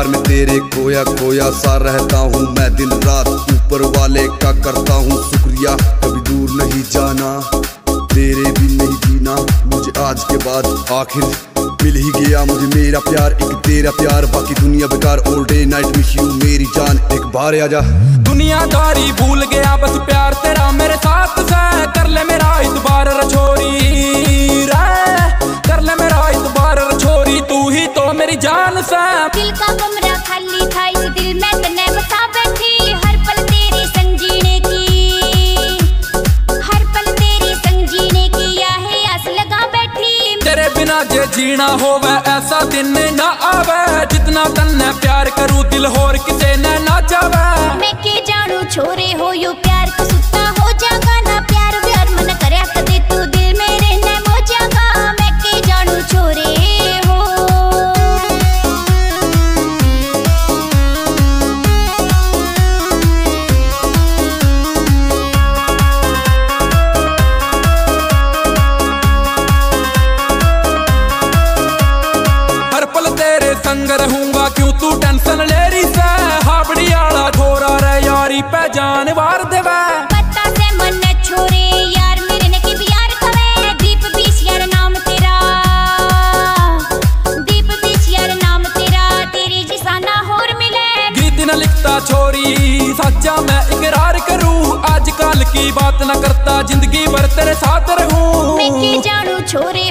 प्यार में तेरे खोया खोया सा रहता हूँ मैं दिन रात, ऊपर वाले का करता हूँ शुक्रिया। कभी दूर नहीं जाना, तेरे भी नहीं जीना, मुझे आज के बाद आखिर मिल ही गया मुझे मेरा प्यार, एक तेरा प्यार, बाकी दुनिया बेकार। All day night miss you मेरी जान, एक बार आजा। दुनियादारी भूल गया बस प्यार तेरा मेरे साथ से, कर ले मेरा इतबार रछोरी रे, कर ले मेरा इतबार रछोरी, तू ही तो मेरी जान से। दिल का कमरा खाली था, इस दिल में तन्ने बसा बैठी, हर पल तेरे संग जीने की, हर पल तेरे संग जीने की है आस लगा बैठी। तेरे बिना जे जीना होवे ऐसा दिन ना आवे, जितना तन्ने प्यार करूं दिल होर किसे ने ना चावे। मैं के जानू छोरे हो यू प्यार को सुता हो जागा ना, प्यार व्यार मन करया कदे तू दिल मेरे ने मो जागा। मैं के जानू छोरे हो। हर पल तेरे संग रहूंगा क्यों तू टेंशन ले रही से, हाबड़ी आला छोरा रे यारी पे जान वार देवे। पता से मन छोरे यार मेरे ने की भी यार खवे, दीप बीस यार नाम तेरा, दीप बीस यार नाम तेरा, तेरी जिसा ना होर मिले। गीत न लिखता छोरी सच्चा मैं इकरार करूं, आजकल की बात न करता जिंदगी भर तेरे साथ रहूं। मैं के जानू छोरे